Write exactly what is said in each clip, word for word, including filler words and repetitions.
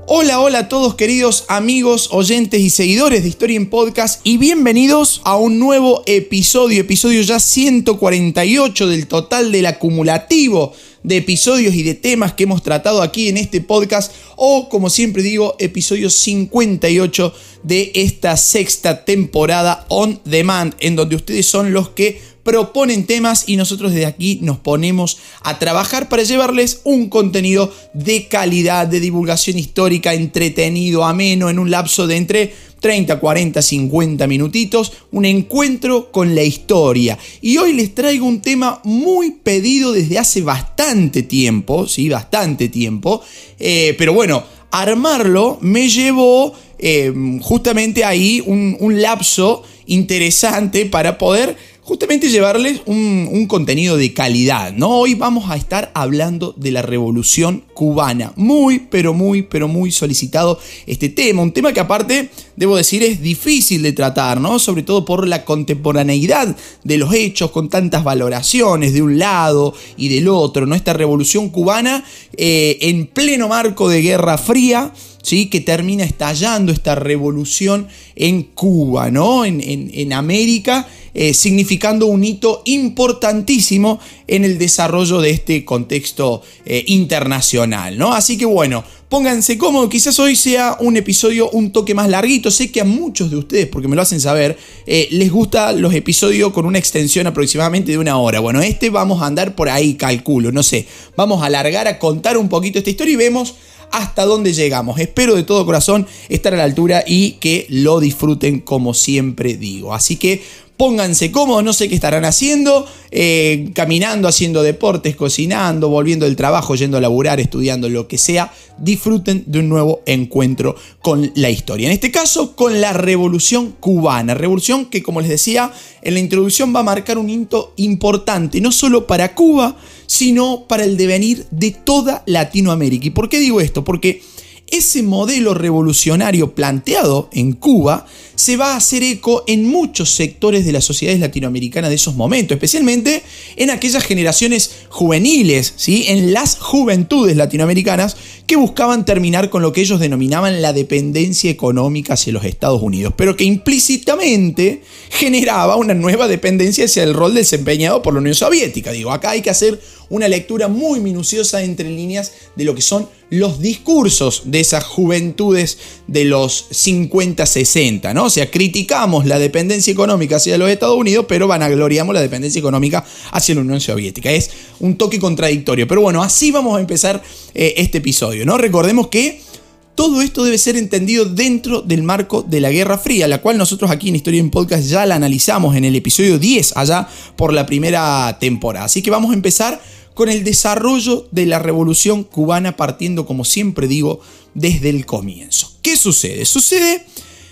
Hola, hola a todos queridos amigos, oyentes y seguidores de Historia en Podcast y bienvenidos a un nuevo episodio, episodio ya ciento cuarenta y ocho del total del acumulativo de episodios y de temas que hemos tratado aquí en este podcast, o como siempre digo, episodio cincuenta y ocho de esta sexta temporada on demand, en donde ustedes son los que proponen temas y nosotros desde aquí nos ponemos a trabajar para llevarles un contenido de calidad, de divulgación histórica, entretenido, ameno, en un lapso de entre treinta, cuarenta, cincuenta minutitos, un encuentro con la historia. Y hoy les traigo un tema muy pedido desde hace bastante tiempo, sí, bastante tiempo, eh, pero bueno, armarlo me llevó eh, justamente ahí un, un lapso interesante para poder justamente llevarles un, un contenido de calidad, ¿no? Hoy vamos a estar hablando de la Revolución Cubana. Muy, pero muy, pero muy solicitado este tema. Un tema que aparte, debo decir, es difícil de tratar, ¿no? Sobre todo por la contemporaneidad de los hechos, con tantas valoraciones de un lado y del otro, ¿no? Esta Revolución Cubana eh, en pleno marco de Guerra Fría, ¿sí? Que termina estallando esta revolución en Cuba, ¿no? En, en, en América, eh, significando un hito importantísimo en el desarrollo de este contexto eh, internacional, ¿no? Así que bueno, pónganse cómodos, quizás hoy sea un episodio un toque más larguito. Sé que a muchos de ustedes, porque me lo hacen saber, eh, les gustan los episodios con una extensión aproximadamente de una hora. Bueno, este vamos a andar por ahí, calculo, no sé. Vamos a alargar a contar un poquito esta historia y vemos hasta dónde llegamos. Espero de todo corazón estar a la altura y que lo disfruten como siempre digo. Así que pónganse cómodos, no sé qué estarán haciendo, eh, caminando, haciendo deportes, cocinando, volviendo del trabajo, yendo a laburar, estudiando, lo que sea. Disfruten de un nuevo encuentro con la historia. En este caso, con la Revolución Cubana. Revolución que, como les decía, en la introducción va a marcar un hito importante, no solo para Cuba, sino para el devenir de toda Latinoamérica. ¿Y por qué digo esto? Porque ese modelo revolucionario planteado en Cuba se va a hacer eco en muchos sectores de las sociedades latinoamericanas de esos momentos, especialmente en aquellas generaciones juveniles, ¿sí? En las juventudes latinoamericanas que buscaban terminar con lo que ellos denominaban la dependencia económica hacia los Estados Unidos, pero que implícitamente generaba una nueva dependencia hacia el rol desempeñado por la Unión Soviética. Digo, acá hay que hacer una lectura muy minuciosa entre líneas de lo que son los discursos de esas juventudes de los cincuenta, sesenta, ¿no? O sea, criticamos la dependencia económica hacia los Estados Unidos, pero vanagloriamos la dependencia económica hacia la Unión Soviética. Es un toque contradictorio, pero bueno, así vamos a empezar eh, este episodio, ¿no? Recordemos que todo esto debe ser entendido dentro del marco de la Guerra Fría, la cual nosotros aquí en Historia en Podcast ya la analizamos en el episodio diez, allá por la primera temporada. Así que vamos a empezar con el desarrollo de la Revolución Cubana, partiendo, como siempre digo, desde el comienzo. ¿Qué sucede? Sucede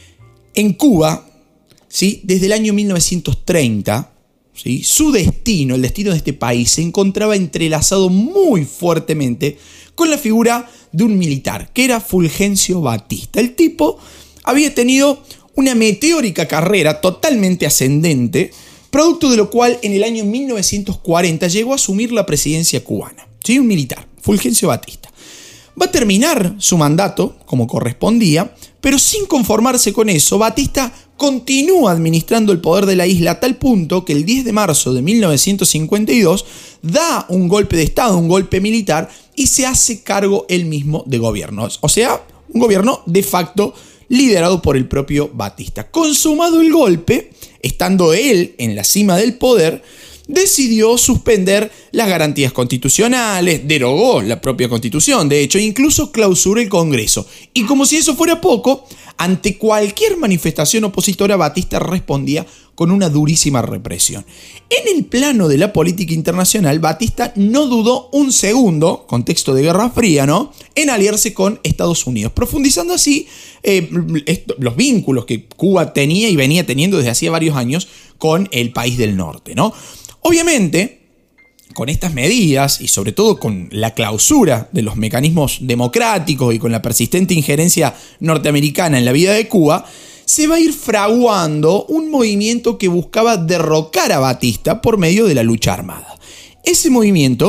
en Cuba, ¿sí? Desde el año mil novecientos treinta, ¿sí? Su destino, el destino de este país, se encontraba entrelazado muy fuertemente con la figura de un militar, que era Fulgencio Batista. El tipo había tenido una meteórica carrera totalmente ascendente, producto de lo cual en el año mil novecientos cuarenta llegó a asumir la presidencia cubana. ¿Sí? Un militar, Fulgencio Batista. Va a terminar su mandato, como correspondía, pero sin conformarse con eso, Batista continúa administrando el poder de la isla a tal punto que el diez de marzo de mil novecientos cincuenta y dos da un golpe de estado, un golpe militar, y se hace cargo él mismo de gobierno. O sea, un gobierno de facto liderado por el propio Batista. Consumado el golpe, estando él en la cima del poder, decidió suspender las garantías constitucionales, derogó la propia Constitución, de hecho, incluso clausuró el Congreso. Y como si eso fuera poco, ante cualquier manifestación opositora, Batista respondía con una durísima represión. En el plano de la política internacional, Batista no dudó un segundo, contexto de Guerra Fría, ¿no?, en aliarse con Estados Unidos, profundizando así eh, esto, los vínculos que Cuba tenía y venía teniendo desde hacía varios años con el país del norte, ¿no? Obviamente, con estas medidas y sobre todo con la clausura de los mecanismos democráticos y con la persistente injerencia norteamericana en la vida de Cuba, se va a ir fraguando un movimiento que buscaba derrocar a Batista por medio de la lucha armada. Ese movimiento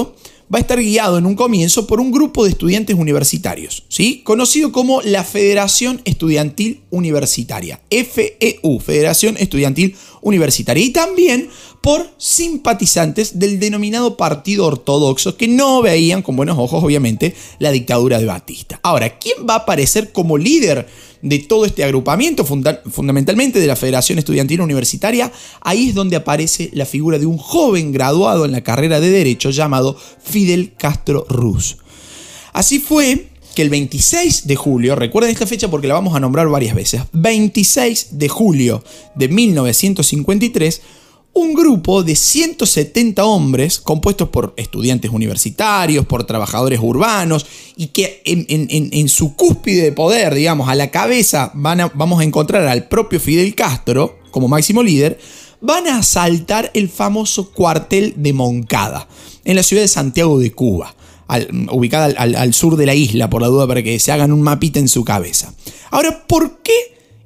va a estar guiado en un comienzo por un grupo de estudiantes universitarios, ¿sí? Conocido como la Federación Estudiantil Universitaria, F E U, Federación Estudiantil Universitaria, y también por simpatizantes del denominado Partido Ortodoxo, que no veían con buenos ojos, obviamente, la dictadura de Batista. Ahora, ¿quién va a aparecer como líder de todo este agrupamiento, funda- fundamentalmente de la Federación Estudiantil Universitaria? Ahí es donde aparece la figura de un joven graduado en la carrera de Derecho llamado Fidel Castro Ruz. Así fue que el veintiséis de julio, recuerden esta fecha porque la vamos a nombrar varias veces, veintiséis de julio de mil novecientos cincuenta y tres, un grupo de ciento setenta hombres, compuestos por estudiantes universitarios, por trabajadores urbanos, y que en, en, en su cúspide de poder, digamos, a la cabeza, van a, vamos a encontrar al propio Fidel Castro como máximo líder, van a asaltar el famoso cuartel de Moncada, en la ciudad de Santiago de Cuba, al, ubicada al, al, al sur de la isla, por la duda, para que se hagan un mapita en su cabeza. Ahora, ¿por qué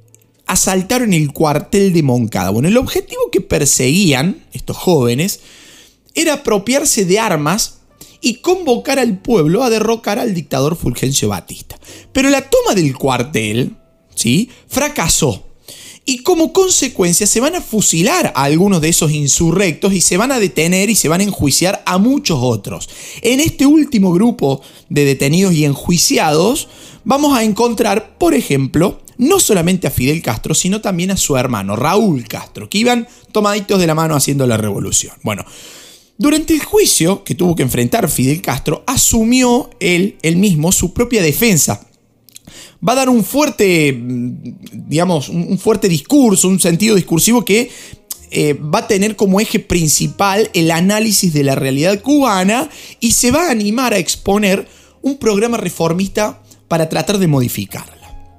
asaltaron el cuartel de Moncada? Bueno, el objetivo que perseguían estos jóvenes era apropiarse de armas y convocar al pueblo a derrocar al dictador Fulgencio Batista. Pero la toma del cuartel, ¿sí?, fracasó. Y como consecuencia se van a fusilar a algunos de esos insurrectos y se van a detener y se van a enjuiciar a muchos otros. En este último grupo de detenidos y enjuiciados vamos a encontrar, por ejemplo, no solamente a Fidel Castro, sino también a su hermano Raúl Castro, que iban tomaditos de la mano haciendo la revolución. Bueno, durante el juicio que tuvo que enfrentar Fidel Castro, asumió él, él mismo su propia defensa. Va a dar un fuerte, digamos, un fuerte discurso, un sentido discursivo que eh, va a tener como eje principal el análisis de la realidad cubana y se va a animar a exponer un programa reformista para tratar de modificarla.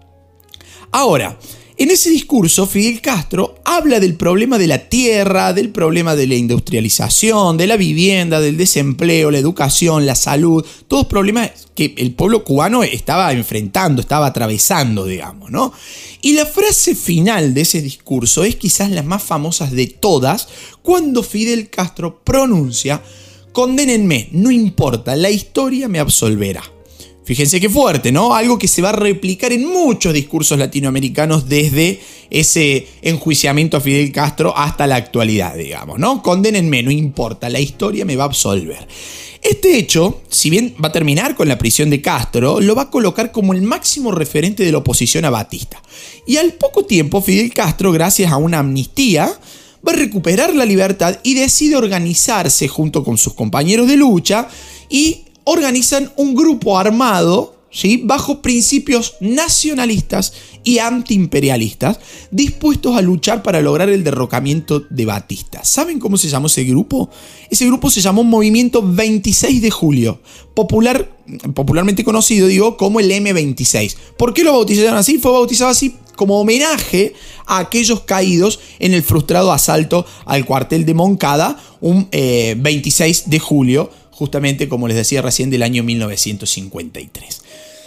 Ahora, en ese discurso, Fidel Castro habla del problema de la tierra, del problema de la industrialización, de la vivienda, del desempleo, la educación, la salud, todos problemas que el pueblo cubano estaba enfrentando, estaba atravesando, digamos, ¿no? Y la frase final de ese discurso es quizás la más famosa de todas, cuando Fidel Castro pronuncia: "Condénenme, no importa, la historia me absolverá". Fíjense qué fuerte, ¿no? Algo que se va a replicar en muchos discursos latinoamericanos desde ese enjuiciamiento a Fidel Castro hasta la actualidad, digamos, ¿no? Condénenme, no importa, la historia me va a absolver. Este hecho, si bien va a terminar con la prisión de Castro, lo va a colocar como el máximo referente de la oposición a Batista. Y al poco tiempo, Fidel Castro, gracias a una amnistía, va a recuperar la libertad y decide organizarse junto con sus compañeros de lucha y organizan un grupo armado, ¿sí?, bajo principios nacionalistas y antiimperialistas, dispuestos a luchar para lograr el derrocamiento de Batista. ¿Saben cómo se llamó ese grupo? Ese grupo se llamó Movimiento veintiséis de julio, popular, popularmente conocido, digo, como el eme veintiséis. ¿Por qué lo bautizaron así? Fue bautizado así como homenaje a aquellos caídos en el frustrado asalto al cuartel de Moncada, un eh, veintiséis de julio, justamente como les decía recién, del año mil novecientos cincuenta y tres.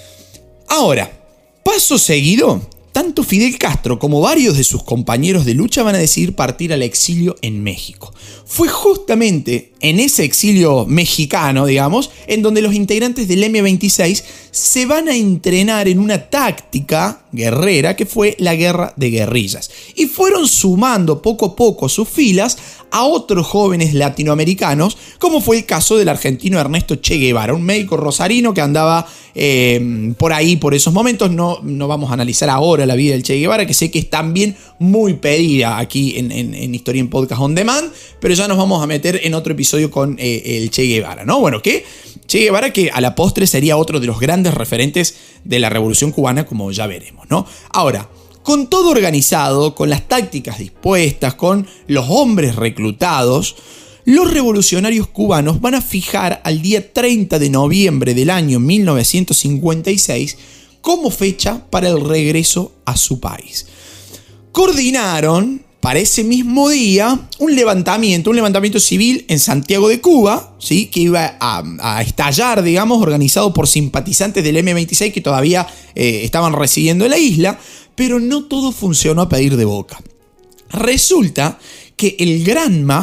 Ahora, paso seguido, tanto Fidel Castro como varios de sus compañeros de lucha van a decidir partir al exilio en México. Fue justamente en ese exilio mexicano, digamos, en donde los integrantes del eme veintiséis se van a entrenar en una táctica guerrera que fue la guerra de guerrillas. Y fueron sumando poco a poco sus filas a otros jóvenes latinoamericanos, como fue el caso del argentino Ernesto Che Guevara, un médico rosarino que andaba eh, por ahí por esos momentos. No, no vamos a analizar ahora la vida del Che Guevara, que sé que es también muy pedida aquí en, en, en Historia en Podcast On Demand, pero ya nos vamos a meter en otro episodio con eh, el Che Guevara, ¿no? Bueno, que Che Guevara, que a la postre sería otro de los grandes referentes de la Revolución Cubana, como ya veremos, ¿no? Ahora, con todo organizado, con las tácticas dispuestas, con los hombres reclutados, los revolucionarios cubanos van a fijar al día treinta de noviembre del año mil novecientos cincuenta y seis como fecha para el regreso a su país. Coordinaron para ese mismo día un levantamiento, un levantamiento civil en Santiago de Cuba, ¿sí?, que iba a, a estallar, digamos, organizado por simpatizantes del eme veintiséis que todavía eh, estaban residiendo en la isla, pero no todo funcionó a pedir de boca. Resulta que el Granma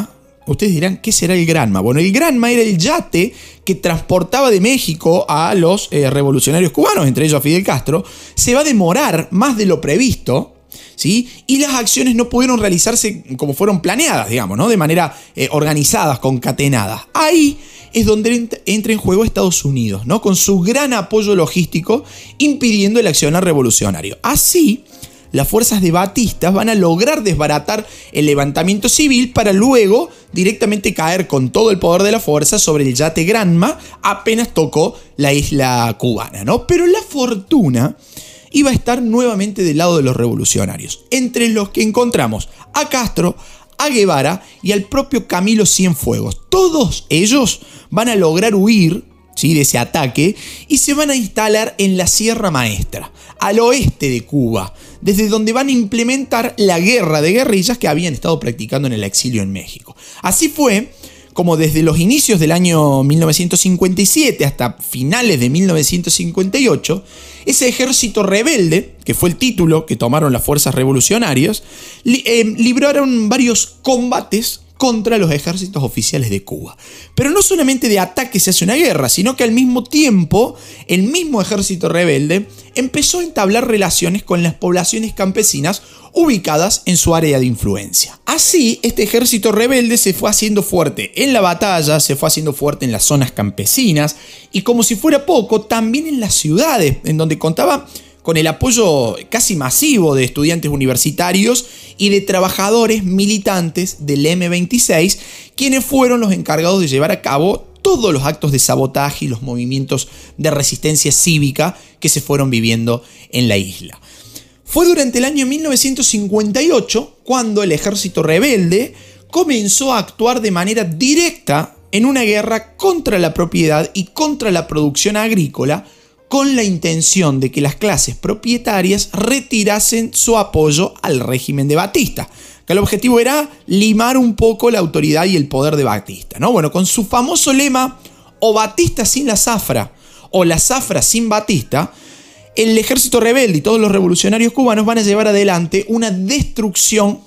Ustedes dirán, ¿qué será el Granma? Bueno, el Granma era el yate que transportaba de México a los eh, revolucionarios cubanos, entre ellos a Fidel Castro. Se va a demorar más de lo previsto, ¿sí? Y las acciones no pudieron realizarse como fueron planeadas, digamos, ¿no? De manera eh, organizadas, concatenadas. Ahí es donde entra en juego Estados Unidos, ¿no? Con su gran apoyo logístico, impidiendo el accionar revolucionario. Así, las fuerzas de Batista van a lograr desbaratar el levantamiento civil para luego directamente caer con todo el poder de la fuerza sobre el yate Granma apenas tocó la isla cubana, ¿no? Pero la fortuna iba a estar nuevamente del lado de los revolucionarios, entre los que encontramos a Castro, a Guevara y al propio Camilo Cienfuegos. Todos ellos van a lograr huir, ¿sí?, de ese ataque y se van a instalar en la Sierra Maestra, al oeste de Cuba, desde donde van a implementar la guerra de guerrillas que habían estado practicando en el exilio en México. Así fue como desde los inicios del año mil novecientos cincuenta y siete hasta finales de mil novecientos cincuenta y ocho, ese ejército rebelde, que fue el título que tomaron las fuerzas revolucionarias, li- eh, libraron varios combates contra los ejércitos oficiales de Cuba. Pero no solamente de ataque se hace una guerra, sino que al mismo tiempo el mismo ejército rebelde empezó a entablar relaciones con las poblaciones campesinas ubicadas en su área de influencia. Así, este ejército rebelde se fue haciendo fuerte en la batalla, se fue haciendo fuerte en las zonas campesinas y, como si fuera poco, también en las ciudades, en donde contaba con el apoyo casi masivo de estudiantes universitarios y de trabajadores militantes del eme veintiséis, quienes fueron los encargados de llevar a cabo todos los actos de sabotaje y los movimientos de resistencia cívica que se fueron viviendo en la isla. Fue durante el año mil novecientos cincuenta y ocho cuando el ejército rebelde comenzó a actuar de manera directa en una guerra contra la propiedad y contra la producción agrícola, con la intención de que las clases propietarias retirasen su apoyo al régimen de Batista, que el objetivo era limar un poco la autoridad y el poder de Batista, ¿no? Bueno, con su famoso lema, o Batista sin la zafra, o la zafra sin Batista, el ejército rebelde y todos los revolucionarios cubanos van a llevar adelante una destrucción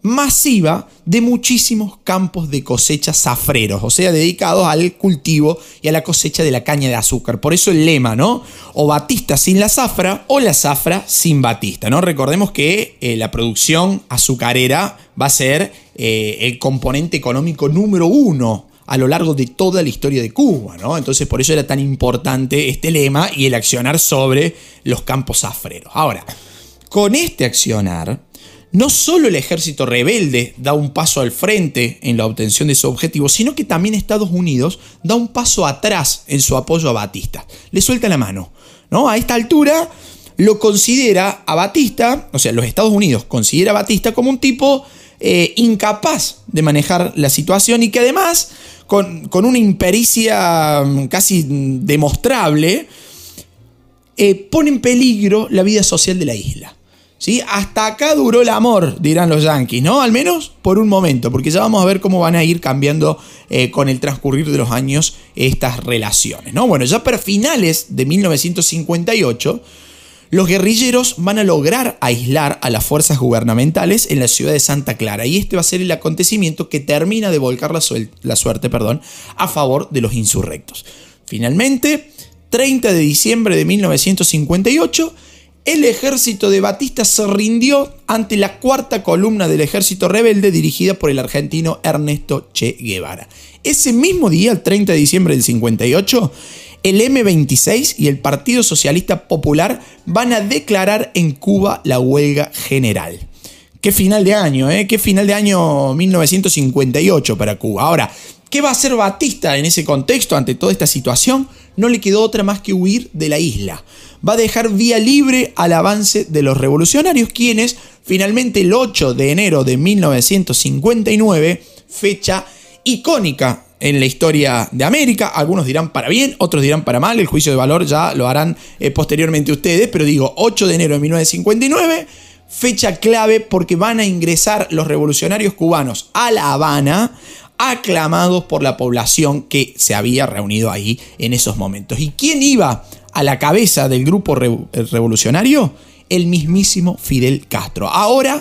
masiva de muchísimos campos de cosecha zafreros, o sea, dedicados al cultivo y a la cosecha de la caña de azúcar. Por eso el lema, ¿no? O Batista sin la zafra o la zafra sin Batista, ¿no? Recordemos que eh, la producción azucarera va a ser eh, el componente económico número uno a lo largo de toda la historia de Cuba, ¿no? Entonces por eso era tan importante este lema y el accionar sobre los campos zafreros. Ahora, con este accionar, no solo el ejército rebelde da un paso al frente en la obtención de su objetivo, sino que también Estados Unidos da un paso atrás en su apoyo a Batista. Le suelta la mano, ¿no? A esta altura lo considera a Batista, o sea, los Estados Unidos considera a Batista como un tipo eh, incapaz de manejar la situación y que además, con, con una impericia casi demostrable, eh, pone en peligro la vida social de la isla. ¿Sí? Hasta acá duró el amor, dirán los yanquis, ¿no? Al menos por un momento, porque ya vamos a ver cómo van a ir cambiando eh, con el transcurrir de los años estas relaciones, ¿no? Bueno, ya para finales de mil novecientos cincuenta y ocho, los guerrilleros van a lograr aislar a las fuerzas gubernamentales en la ciudad de Santa Clara, y este va a ser el acontecimiento que termina de volcar la, suel- la suerte perdón, a favor de los insurrectos. Finalmente, treinta de diciembre de mil novecientos cincuenta y ocho, el ejército de Batista se rindió ante la cuarta columna del ejército rebelde dirigida por el argentino Ernesto Che Guevara. Ese mismo día, el treinta de diciembre del cincuenta y ocho, el eme veintiséis y el Partido Socialista Popular van a declarar en Cuba la huelga general. Qué final de año, ¿eh? Qué final de año mil novecientos cincuenta y ocho para Cuba. Ahora, ¿qué va a hacer Batista en ese contexto ante toda esta situación? No le quedó otra más que huir de la isla. Va a dejar vía libre al avance de los revolucionarios, quienes finalmente el ocho de enero de mil novecientos cincuenta y nueve, fecha icónica en la historia de América, algunos dirán para bien, otros dirán para mal, el juicio de valor ya lo harán eh, posteriormente ustedes, pero digo ocho de enero de mil novecientos cincuenta y nueve, fecha clave porque van a ingresar los revolucionarios cubanos a La Habana, aclamados por la población que se había reunido ahí en esos momentos. ¿Y quién iba a la cabeza del grupo revolucionario? El mismísimo Fidel Castro. Ahora,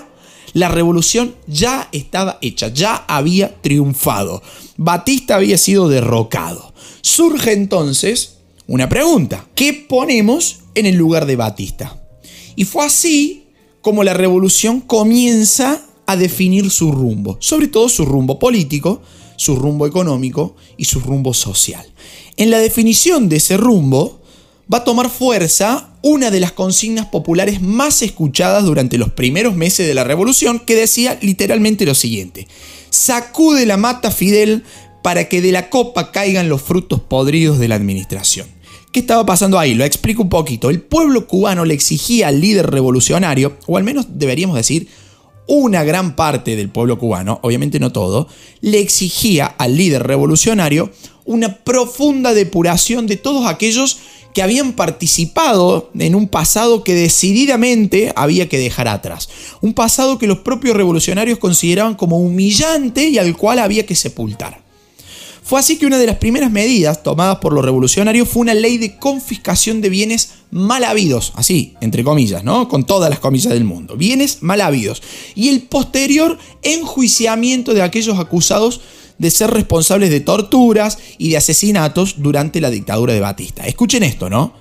La revolución ya estaba hecha, ya había triunfado. Batista había sido derrocado. Surge entonces una pregunta: ¿qué ponemos en el lugar de Batista? Y fue así como la revolución comienza a definir su rumbo, sobre todo su rumbo político, su rumbo económico y su rumbo social. En la definición de ese rumbo va a tomar fuerza una de las consignas populares más escuchadas durante los primeros meses de la revolución, que decía literalmente lo siguiente: sacude la mata, Fidel, para que de la copa caigan los frutos podridos de la administración. ¿Qué estaba pasando ahí? Lo explico un poquito. El pueblo cubano le exigía al líder revolucionario, o al menos deberíamos decir una gran parte del pueblo cubano, obviamente no todo, le exigía al líder revolucionario una profunda depuración de todos aquellos que habían participado en un pasado que decididamente había que dejar atrás. Un pasado que los propios revolucionarios consideraban como humillante y al cual había que sepultar. Fue así que una de las primeras medidas tomadas por los revolucionarios fue una ley de confiscación de bienes mal habidos, así, entre comillas, ¿no? Con todas las comillas del mundo. Bienes mal habidos. Y el posterior enjuiciamiento de aquellos acusados de ser responsables de torturas y de asesinatos durante la dictadura de Batista. Escuchen esto, ¿no?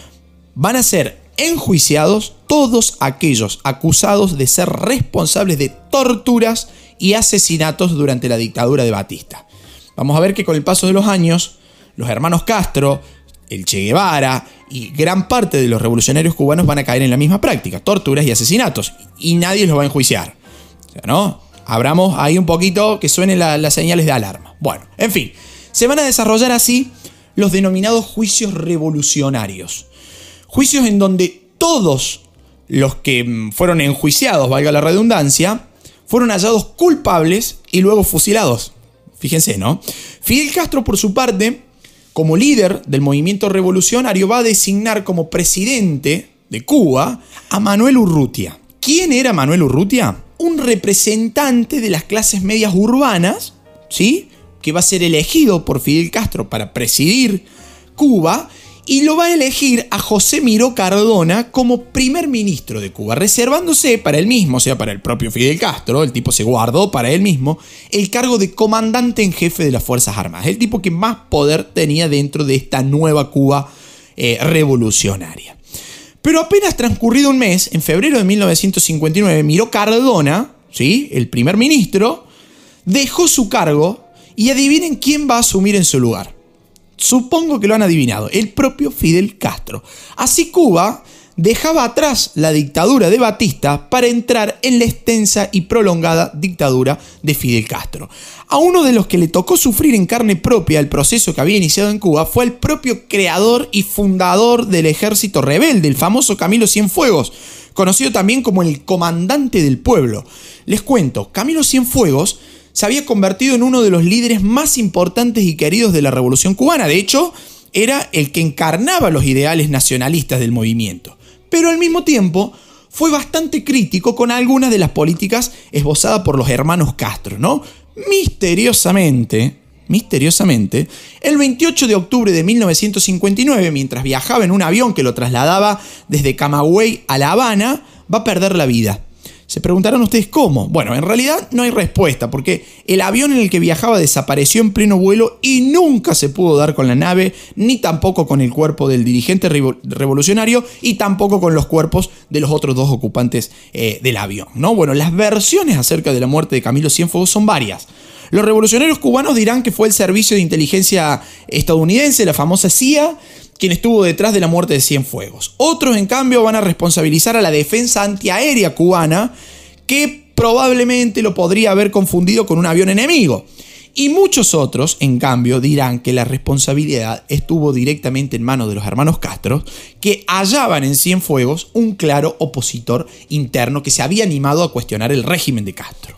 Van a ser enjuiciados todos aquellos acusados de ser responsables de torturas y asesinatos durante la dictadura de Batista. Vamos a ver que con el paso de los años, los hermanos Castro, el Che Guevara y gran parte de los revolucionarios cubanos van a caer en la misma práctica: torturas y asesinatos. Y nadie los va a enjuiciar. O sea, ¿no? Abramos ahí un poquito que suenen la, las señales de alarma. Bueno, en fin, se van a desarrollar así los denominados juicios revolucionarios. Juicios en donde todos los que fueron enjuiciados, valga la redundancia, fueron hallados culpables y luego fusilados. Fíjense, ¿no? Fidel Castro, por su parte, como líder del movimiento revolucionario, va a designar como presidente de Cuba a Manuel Urrutia. ¿Quién era Manuel Urrutia? Un representante de las clases medias urbanas, ¿sí?, que va a ser elegido por Fidel Castro para presidir Cuba, y lo va a elegir a José Miró Cardona como primer ministro de Cuba, reservándose para él mismo, o sea, para el propio Fidel Castro. El tipo se guardó para él mismo el cargo de comandante en jefe de las Fuerzas Armadas, el tipo que más poder tenía dentro de esta nueva Cuba eh, revolucionaria. Pero apenas transcurrido un mes, en febrero de mil novecientos cincuenta y nueve, Miró Cardona, ¿sí?, el primer ministro, dejó su cargo y adivinen quién va a asumir en su lugar. Supongo que lo han adivinado: el propio Fidel Castro. Así Cuba dejaba atrás la dictadura de Batista para entrar en la extensa y prolongada dictadura de Fidel Castro. A uno de los que le tocó sufrir en carne propia el proceso que había iniciado en Cuba fue el propio creador y fundador del ejército rebelde, el famoso Camilo Cienfuegos, conocido también como el comandante del pueblo. Les cuento, Camilo Cienfuegos se había convertido en uno de los líderes más importantes y queridos de la Revolución Cubana. De hecho, era el que encarnaba los ideales nacionalistas del movimiento. Pero al mismo tiempo fue bastante crítico con algunas de las políticas esbozadas por los hermanos Castro, ¿no? Misteriosamente, misteriosamente, el veintiocho de octubre de mil novecientos cincuenta y nueve, mientras viajaba en un avión que lo trasladaba desde Camagüey a La Habana, va a perder la vida. Se preguntarán ustedes cómo. Bueno, en realidad no hay respuesta, porque el avión en el que viajaba desapareció en pleno vuelo y nunca se pudo dar con la nave, ni tampoco con el cuerpo del dirigente revolucionario y tampoco con los cuerpos de los otros dos ocupantes eh, del avión, ¿no? Bueno, las versiones acerca de la muerte de Camilo Cienfuegos son varias. Los revolucionarios cubanos dirán que fue el Servicio de Inteligencia estadounidense, la famosa C I A, quien estuvo detrás de la muerte de Cienfuegos. Otros, en cambio, van a responsabilizar a la defensa antiaérea cubana, que probablemente lo podría haber confundido con un avión enemigo. Y muchos otros, en cambio, dirán que la responsabilidad estuvo directamente en manos de los hermanos Castro, que hallaban en Cienfuegos un claro opositor interno que se había animado a cuestionar el régimen de Castro.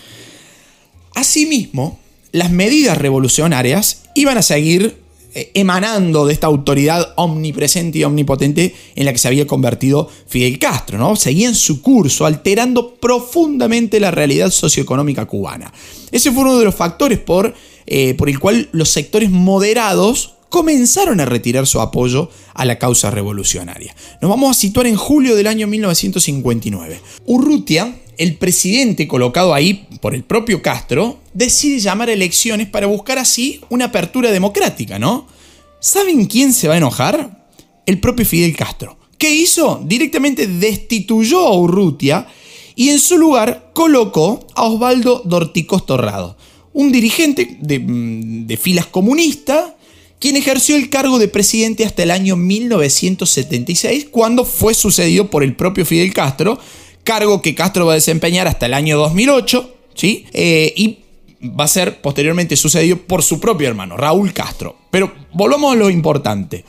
Asimismo, las medidas revolucionarias iban a seguir emanando de esta autoridad omnipresente y omnipotente en la que se había convertido Fidel Castro, ¿no? Seguían su curso, alterando profundamente la realidad socioeconómica cubana. Ese fue uno de los factores por, eh, por el cual los sectores moderados comenzaron a retirar su apoyo a la causa revolucionaria. Nos vamos a situar en julio del año mil novecientos cincuenta y nueve. Urrutia el presidente colocado ahí por el propio Castro decide llamar a elecciones para buscar así una apertura democrática, ¿no? ¿Saben quién se va a enojar? El propio Fidel Castro. ¿Qué hizo? Directamente destituyó a Urrutia y en su lugar colocó a Osvaldo Dorticós Torrado, un dirigente de, de filas comunistas, quien ejerció el cargo de presidente hasta el año mil novecientos setenta y seis, cuando fue sucedido por el propio Fidel Castro, cargo que Castro va a desempeñar hasta el año dos mil ocho, ¿sí? Eh, y va a ser posteriormente sucedido por su propio hermano, Raúl Castro. Pero volvamos a lo importante.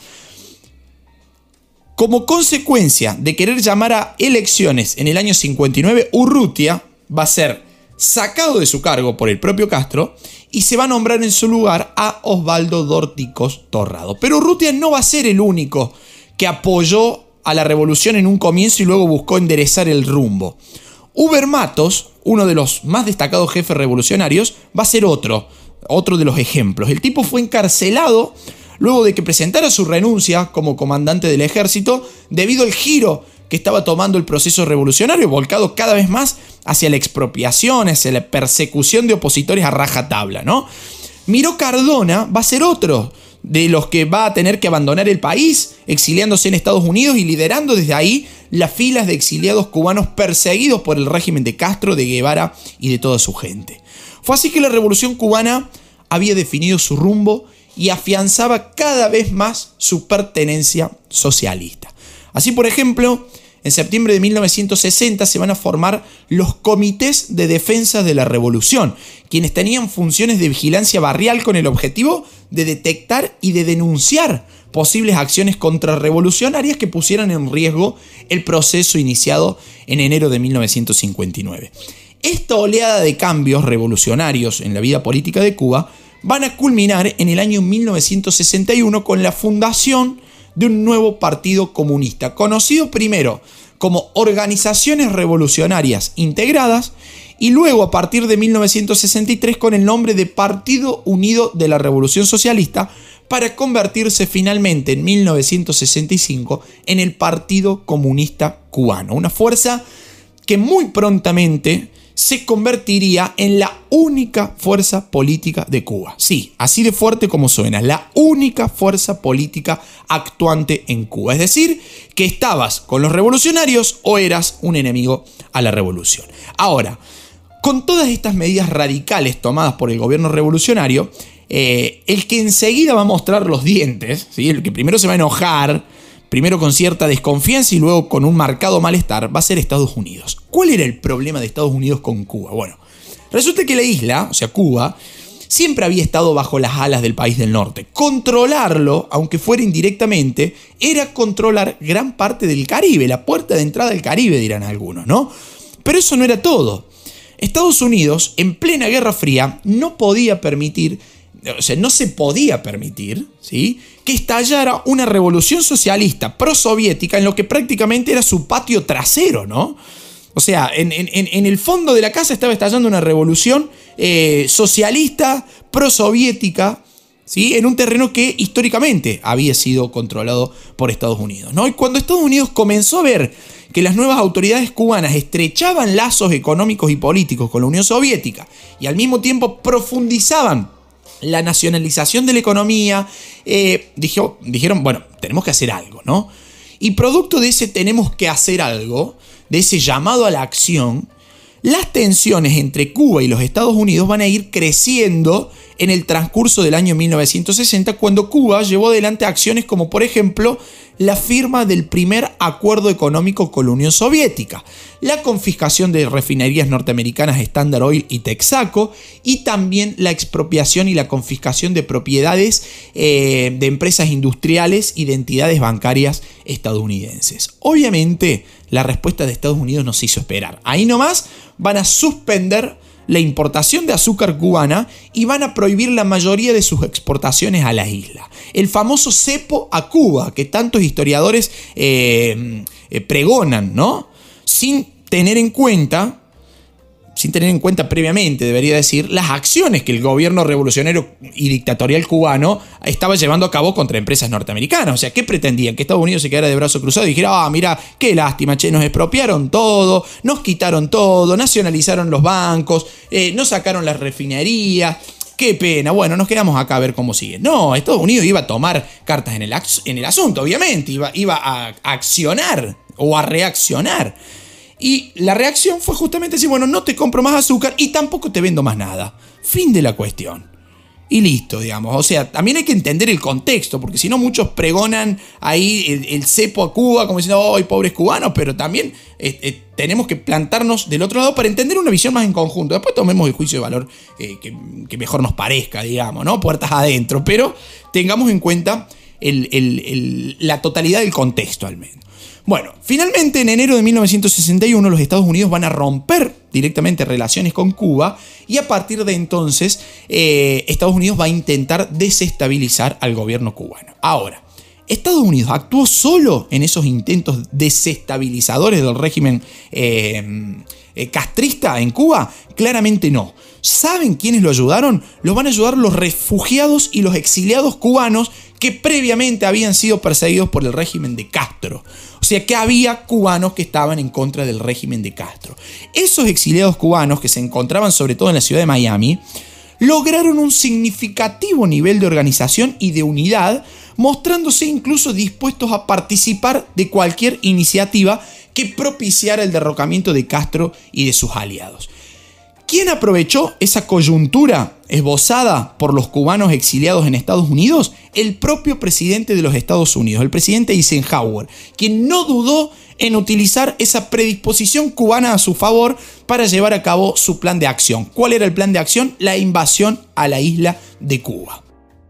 Como consecuencia de querer llamar a elecciones en el año cincuenta y nueve, Urrutia va a ser sacado de su cargo por el propio Castro y se va a nombrar en su lugar a Osvaldo Dorticós Torrado. Pero Urrutia no va a ser el único que apoyó a la revolución en un comienzo y luego buscó enderezar el rumbo. Uber Matos, uno de los más destacados jefes revolucionarios, va a ser otro, otro de los ejemplos. El tipo fue encarcelado luego de que presentara su renuncia como comandante del ejército debido al giro que estaba tomando el proceso revolucionario, volcado cada vez más hacia la expropiación, hacia la persecución de opositores a rajatabla, ¿no? Miró Cardona va a ser otro de los que va a tener que abandonar el país, exiliándose en Estados Unidos y liderando desde ahí las filas de exiliados cubanos perseguidos por el régimen de Castro, de Guevara y de toda su gente. Fue así que la revolución cubana había definido su rumbo y afianzaba cada vez más su pertenencia socialista. Así, por ejemplo, en septiembre de mil novecientos sesenta se van a formar los comités de defensa de la revolución, quienes tenían funciones de vigilancia barrial con el objetivo de detectar y de denunciar posibles acciones contrarrevolucionarias que pusieran en riesgo el proceso iniciado en enero de mil novecientos cincuenta y nueve. Esta oleada de cambios revolucionarios en la vida política de Cuba van a culminar en el año mil novecientos sesenta y uno con la fundación de un nuevo partido comunista, conocido primero como Organizaciones Revolucionarias Integradas y luego a partir de mil novecientos sesenta y tres con el nombre de Partido Unido de la Revolución Socialista, para convertirse finalmente en mil novecientos sesenta y cinco en el Partido Comunista Cubano, una fuerza que muy prontamente se convertiría en la única fuerza política de Cuba. Sí, así de fuerte como suena, la única fuerza política actuante en Cuba. Es decir, que estabas con los revolucionarios o eras un enemigo a la revolución. Ahora, con todas estas medidas radicales tomadas por el gobierno revolucionario, eh, el que enseguida va a mostrar los dientes, ¿sí? El que primero se va a enojar, primero con cierta desconfianza y luego con un marcado malestar, va a ser Estados Unidos. ¿Cuál era el problema de Estados Unidos con Cuba? Bueno, resulta que la isla, o sea Cuba, siempre había estado bajo las alas del país del norte. Controlarlo, aunque fuera indirectamente, era controlar gran parte del Caribe, la puerta de entrada del Caribe, dirán algunos, ¿no? Pero eso no era todo. Estados Unidos, en plena Guerra Fría, no podía permitir, o sea, no se podía permitir, ¿sí?, que estallara una revolución socialista prosoviética en lo que prácticamente era su patio trasero, ¿no? O sea, en, en, en el fondo de la casa estaba estallando una revolución eh, socialista prosoviética, ¿sí?, en un terreno que históricamente había sido controlado por Estados Unidos, ¿no? Y cuando Estados Unidos comenzó a ver que las nuevas autoridades cubanas estrechaban lazos económicos y políticos con la Unión Soviética y al mismo tiempo profundizaban la nacionalización de la economía, eh, dijo, dijeron, bueno, tenemos que hacer algo, ¿no? Y producto de ese tenemos que hacer algo, de ese llamado a la acción, las tensiones entre Cuba y los Estados Unidos van a ir creciendo en el transcurso del año mil novecientos sesenta, cuando Cuba llevó adelante acciones como, por ejemplo, la firma del primer acuerdo económico con la Unión Soviética, la confiscación de refinerías norteamericanas Standard Oil y Texaco, y también la expropiación y la confiscación de propiedades eh, de empresas industriales y de entidades bancarias estadounidenses. Obviamente, la respuesta de Estados Unidos no se hizo esperar. Ahí nomás van a suspender la importación de azúcar cubana y van a prohibir la mayoría de sus exportaciones a la isla. El famoso cepo a Cuba, que tantos historiadores eh, eh, pregonan, ¿no? Sin tener en cuenta, sin tener en cuenta previamente, debería decir, las acciones que el gobierno revolucionario y dictatorial cubano estaba llevando a cabo contra empresas norteamericanas. O sea, ¿qué pretendían? Que Estados Unidos se quedara de brazo cruzado y dijera, ah, mira, qué lástima, che, nos expropiaron todo, nos quitaron todo, nacionalizaron los bancos, eh, nos sacaron las refinerías. Qué pena, bueno, nos quedamos acá a ver cómo sigue. No, Estados Unidos iba a tomar cartas en el, en el asunto, obviamente, iba, iba a accionar o a reaccionar. Y la reacción fue justamente decir, bueno, no te compro más azúcar y tampoco te vendo más nada. Fin de la cuestión. Y listo, digamos. O sea, también hay que entender el contexto, porque si no muchos pregonan ahí el, el cepo a Cuba como diciendo, ¡ay, pobres cubanos! Pero también eh, eh, tenemos que plantarnos del otro lado para entender una visión más en conjunto. Después tomemos el juicio de valor eh, que, que mejor nos parezca, digamos, ¿no? Puertas adentro. Pero tengamos en cuenta el, el, el, la totalidad del contexto al menos. Bueno, finalmente en enero de mil novecientos sesenta y uno los Estados Unidos van a romper directamente relaciones con Cuba y a partir de entonces eh, Estados Unidos va a intentar desestabilizar al gobierno cubano. Ahora, ¿Estados Unidos actuó solo en esos intentos desestabilizadores del régimen eh, eh, castrista en Cuba? Claramente no. ¿Saben quiénes lo ayudaron? Los van a ayudar los refugiados y los exiliados cubanos que previamente habían sido perseguidos por el régimen de Castro. O sea que había cubanos que estaban en contra del régimen de Castro. Esos exiliados cubanos, que se encontraban sobre todo en la ciudad de Miami, lograron un significativo nivel de organización y de unidad, mostrándose incluso dispuestos a participar de cualquier iniciativa que propiciara el derrocamiento de Castro y de sus aliados. ¿Quién aprovechó esa coyuntura esbozada por los cubanos exiliados en Estados Unidos? El propio presidente de los Estados Unidos, el presidente Eisenhower, quien no dudó en utilizar esa predisposición cubana a su favor para llevar a cabo su plan de acción. ¿Cuál era el plan de acción? La invasión a la isla de Cuba.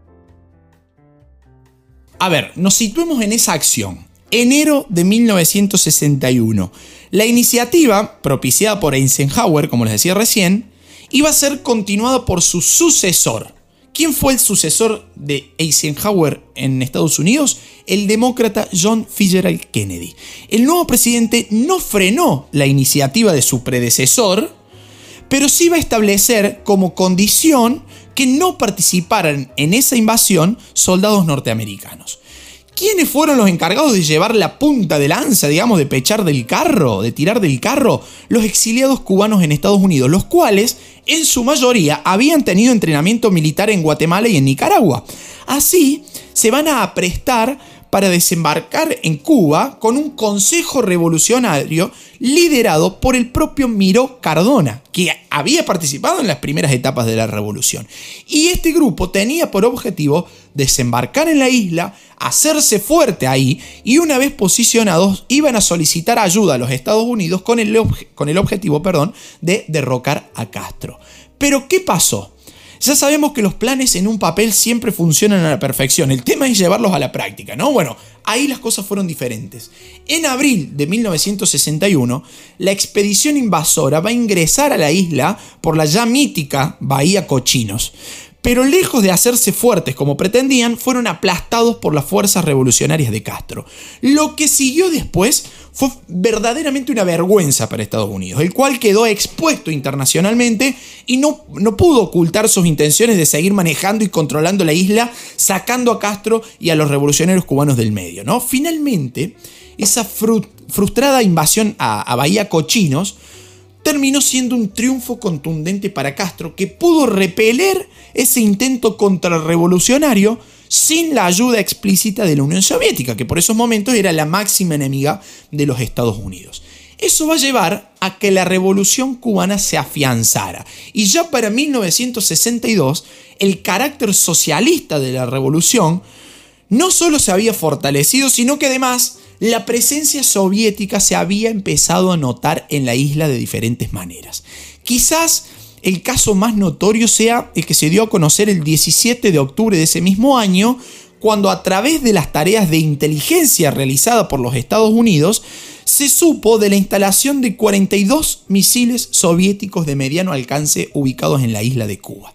A ver, nos situemos en esa acción. Enero de mil novecientos sesenta y uno. La iniciativa, propiciada por Eisenhower, como les decía recién, iba a ser continuada por su sucesor. ¿Quién fue el sucesor de Eisenhower en Estados Unidos? El demócrata John Fitzgerald Kennedy. El nuevo presidente no frenó la iniciativa de su predecesor, pero sí iba a establecer como condición que no participaran en esa invasión soldados norteamericanos. ¿Quiénes fueron los encargados de llevar la punta de lanza, digamos, de pechar del carro, de tirar del carro? Los exiliados cubanos en Estados Unidos, los cuales, en su mayoría, habían tenido entrenamiento militar en Guatemala y en Nicaragua. Así, se van a prestar para desembarcar en Cuba con un consejo revolucionario liderado por el propio Miró Cardona, que había participado en las primeras etapas de la revolución. Y este grupo tenía por objetivo desembarcar en la isla, hacerse fuerte ahí y una vez posicionados iban a solicitar ayuda a los Estados Unidos con el, obje- con el objetivo perdón, de derrocar a Castro. Pero ¿qué pasó? Ya sabemos que los planes en un papel siempre funcionan a la perfección. El tema es llevarlos a la práctica, ¿no? Bueno, ahí las cosas fueron diferentes. En abril de mil novecientos sesenta y uno, la expedición invasora va a ingresar a la isla por la ya mítica Bahía Cochinos. Pero lejos de hacerse fuertes como pretendían, fueron aplastados por las fuerzas revolucionarias de Castro. Lo que siguió después fue verdaderamente una vergüenza para Estados Unidos, el cual quedó expuesto internacionalmente y no, no pudo ocultar sus intenciones de seguir manejando y controlando la isla, sacando a Castro y a los revolucionarios cubanos del medio, ¿no? Finalmente, esa fru- frustrada invasión a, a Bahía Cochinos terminó siendo un triunfo contundente para Castro, que pudo repeler ese intento contrarrevolucionario sin la ayuda explícita de la Unión Soviética, que por esos momentos era la máxima enemiga de los Estados Unidos. Eso va a llevar a que la revolución cubana se afianzara. Y ya para mil novecientos sesenta y dos, el carácter socialista de la revolución no solo se había fortalecido, sino que además la presencia soviética se había empezado a notar en la isla de diferentes maneras. Quizás el caso más notorio sea el que se dio a conocer el diecisiete de octubre de ese mismo año, cuando a través de las tareas de inteligencia realizadas por los Estados Unidos, se supo de la instalación de cuarenta y dos misiles soviéticos de mediano alcance ubicados en la isla de Cuba.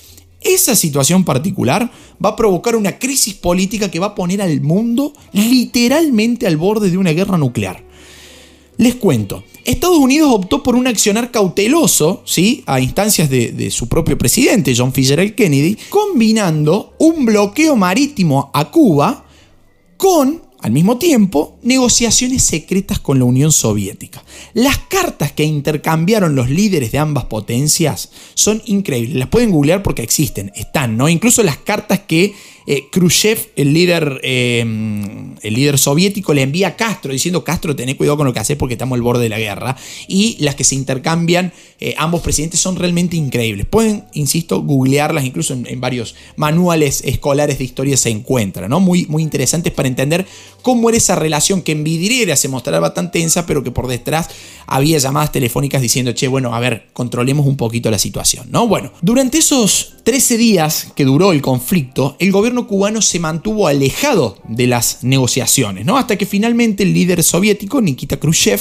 Esa situación particular va a provocar una crisis política que va a poner al mundo literalmente al borde de una guerra nuclear. Les cuento. Estados Unidos optó por un accionar cauteloso, ¿sí?, a instancias de, de su propio presidente, John Fitzgerald Kennedy, combinando un bloqueo marítimo a Cuba con, al mismo tiempo, negociaciones secretas con la Unión Soviética. Las cartas que intercambiaron los líderes de ambas potencias son increíbles. Las pueden googlear porque existen, están, ¿no? Incluso las cartas que eh, Khrushchev, el líder, eh, el líder soviético, le envía a Castro diciendo: Castro, tené cuidado con lo que haces porque estamos al borde de la guerra. Y las que se intercambian eh, ambos presidentes son realmente increíbles. Pueden, insisto, googlearlas, incluso en, en varios manuales escolares de historia se encuentran, ¿no? Muy, muy interesantes para entender cómo era esa relación que en vidriera se mostraba tan tensa, pero que por detrás había llamadas telefónicas diciendo: che, bueno, a ver, controlemos un poquito la situación, ¿no? Bueno, durante esos trece días que duró el conflicto, el gobierno cubano se mantuvo alejado de las negociaciones, ¿no? Hasta que finalmente el líder soviético, Nikita Khrushchev,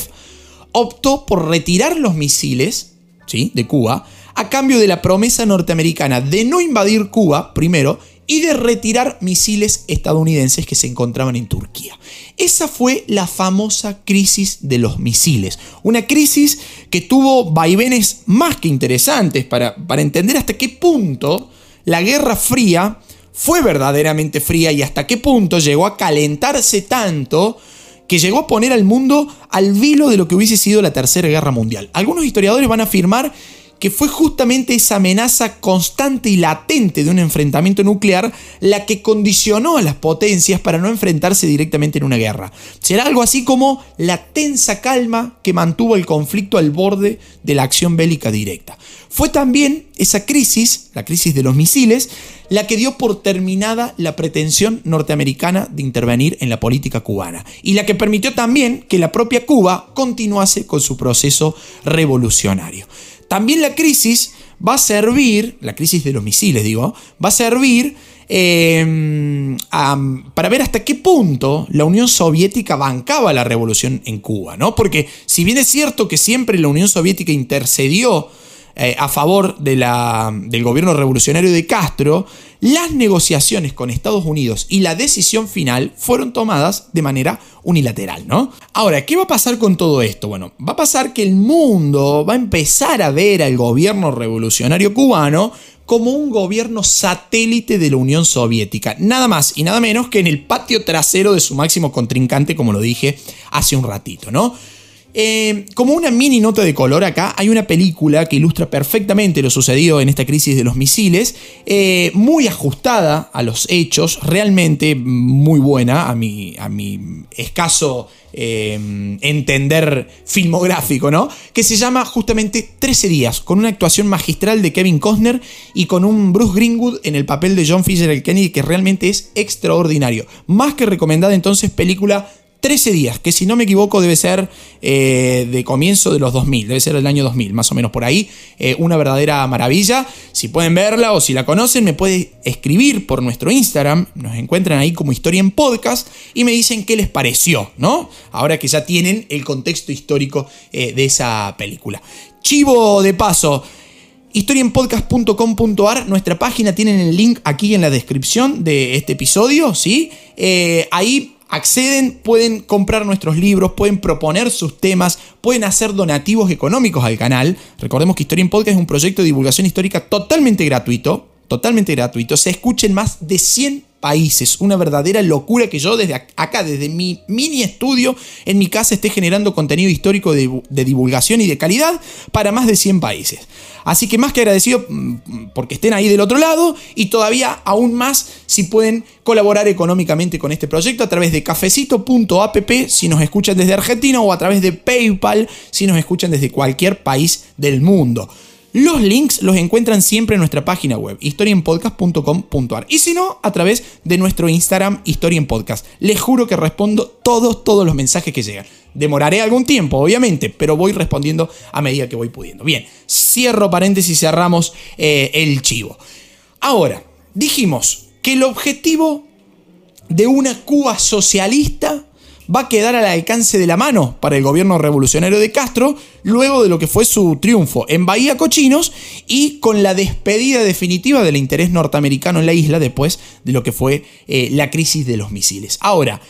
optó por retirar los misiles, ¿sí?, de Cuba, a cambio de la promesa norteamericana de no invadir Cuba, primero, y de retirar misiles estadounidenses que se encontraban en Turquía. Esa fue la famosa crisis de los misiles. Una crisis que tuvo vaivenes más que interesantes para, para entender hasta qué punto la Guerra Fría fue verdaderamente fría y hasta qué punto llegó a calentarse tanto que llegó a poner al mundo al vilo de lo que hubiese sido la Tercera Guerra Mundial. Algunos historiadores van a afirmar que fue justamente esa amenaza constante y latente de un enfrentamiento nuclear la que condicionó a las potencias para no enfrentarse directamente en una guerra. Será algo así como la tensa calma que mantuvo el conflicto al borde de la acción bélica directa. Fue también esa crisis, la crisis de los misiles, la que dio por terminada la pretensión norteamericana de intervenir en la política cubana y la que permitió también que la propia Cuba continuase con su proceso revolucionario. También la crisis va a servir, la crisis de los misiles digo, va a servir eh, a, para ver hasta qué punto la Unión Soviética bancaba la revolución en Cuba, ¿no? Porque si bien es cierto que siempre la Unión Soviética intercedió eh, a favor de la, del gobierno revolucionario de Castro, las negociaciones con Estados Unidos y la decisión final fueron tomadas de manera unilateral, ¿no? Ahora, ¿qué va a pasar con todo esto? Bueno, va a pasar que el mundo va a empezar a ver al gobierno revolucionario cubano como un gobierno satélite de la Unión Soviética, nada más y nada menos que en el patio trasero de su máximo contrincante, como lo dije hace un ratito, ¿no? Eh, como una mini nota de color acá, hay una película que ilustra perfectamente lo sucedido en esta crisis de los misiles, eh, muy ajustada a los hechos, realmente muy buena a mi, a mi escaso eh, entender filmográfico, ¿no? Que se llama justamente trece días, con una actuación magistral de Kevin Costner y con un Bruce Greenwood en el papel de John Fitzgerald Kennedy, que realmente es extraordinario. Más que recomendada entonces película trece días, que si no me equivoco debe ser eh, de comienzo de los dos mil, debe ser el año dos mil, más o menos por ahí, eh, una verdadera maravilla. Si pueden verla o si la conocen, me pueden escribir por nuestro Instagram, nos encuentran ahí como Historia en Podcast y me dicen qué les pareció, ¿no? Ahora que ya tienen el contexto histórico eh, de esa película. Chivo de paso, historia en podcast punto com punto a r, nuestra página, tienen el link aquí en la descripción de este episodio, ¿sí? Eh, ahí acceden, pueden comprar nuestros libros, pueden proponer sus temas, pueden hacer donativos económicos al canal. Recordemos que Historia en Podcast es un proyecto de divulgación histórica totalmente gratuito, totalmente gratuito. Se escucha en más de cien países, una verdadera locura que yo desde acá, desde mi mini estudio en mi casa, esté generando contenido histórico de, de divulgación y de calidad para más de cien países. Así que más que agradecido porque estén ahí del otro lado, y todavía aún más si pueden colaborar económicamente con este proyecto a través de cafecito punto app si nos escuchan desde Argentina, o a través de PayPal si nos escuchan desde cualquier país del mundo. Los links los encuentran siempre en nuestra página web, historia en podcast punto com punto a r, y si no, a través de nuestro Instagram, Historia en Podcast. Les juro que respondo todos, todos los mensajes que llegan. Demoraré algún tiempo, obviamente, pero voy respondiendo a medida que voy pudiendo. Bien, cierro paréntesis, cerramos eh, el chivo. Ahora, dijimos que el objetivo de una Cuba socialista va a quedar al alcance de la mano para el gobierno revolucionario de Castro, luego de lo que fue su triunfo en Bahía Cochinos y con la despedida definitiva del interés norteamericano en la isla después de lo que fue eh, la crisis de los misiles. Ahora,